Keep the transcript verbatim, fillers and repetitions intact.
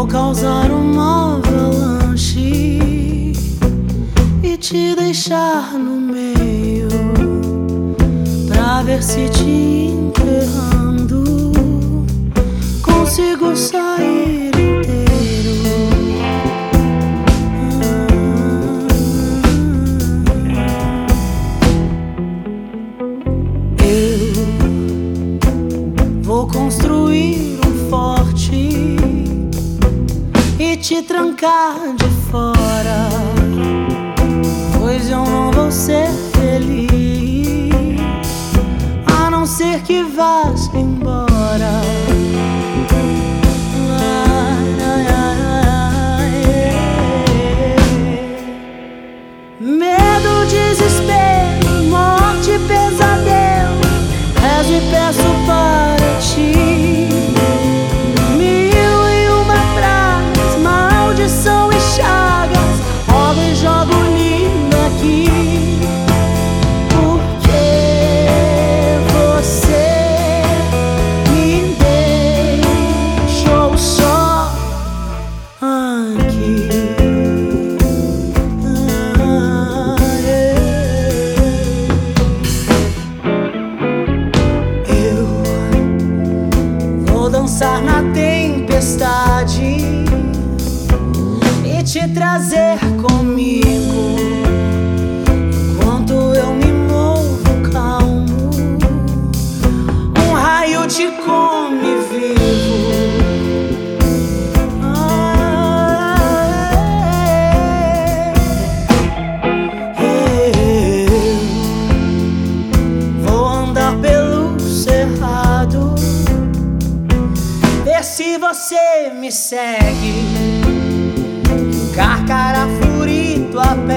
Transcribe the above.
causar uma avalanche e te deixar no meio, pra ver se te enterrando consigo sair inteiro. Eu vou construir um forte e te trancar de fora, pois eu não vou ser feliz a não ser que vás embora. Ai, ai, ai, medo, desespero, morte, pesadelo, rezo e peço para ti. Dançar na tempestade e te trazer comigo, enquanto eu me movo calmo, um raio te come vivo. Eu vou andar pelo cerrado, se você me segue, Carcará, Furito, a pé.